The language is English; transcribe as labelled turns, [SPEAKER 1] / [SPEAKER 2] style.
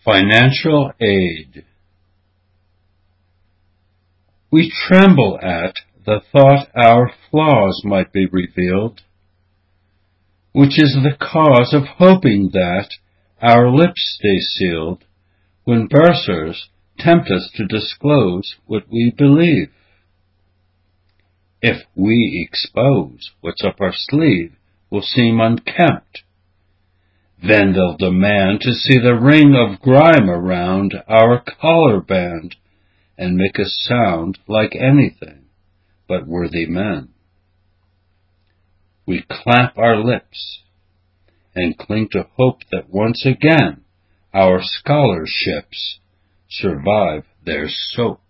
[SPEAKER 1] Financial aid. We tremble at the thought our flaws might be revealed, which is the cause of hoping that our lips stay sealed when bursars tempt us to disclose what we believe. If we expose what's up our sleeve, we'll seem unkempt. Then they'll demand to see the ring of grime around our collar band and make us sound like anything but worthy men. We clamp our lips and cling to hope that once again our scholarships survive their soap.